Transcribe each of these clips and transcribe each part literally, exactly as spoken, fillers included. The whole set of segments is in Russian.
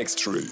X-Trade.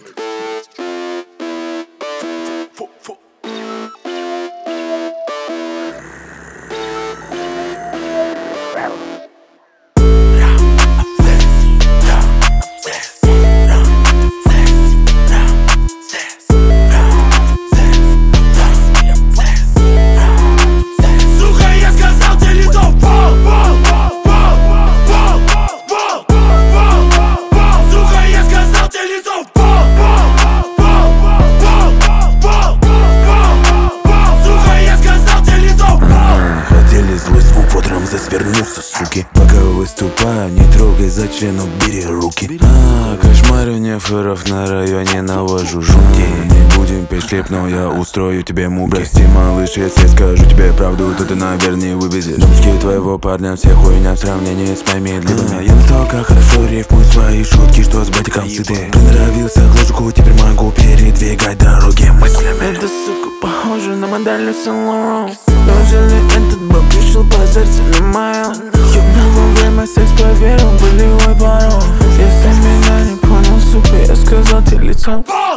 Вернулся, суки. Пока выступаю, не трогай, зачем, убери руки. А, кошмарю неферов на районе, навожу жуки. Не будем петь клип, но я устрою тебе муки. Прости, малыш, если скажу тебе правду, то ты, наверное, вывезешь. Думки твоего парня, все хуйня в сравнении с моими длинами. Я настолько хорошо рифмую свои шутки, что с батиком сыты. Приноровился к ложку, теперь могу передвигать дороги мыслями. Эта сука похожа на модель Сен-Лоран. Неужели этот бог решил позариться на моем? Ебну во время секс, проверил болевой порог. Если меня не понял, сука, я сказал тебе лицом.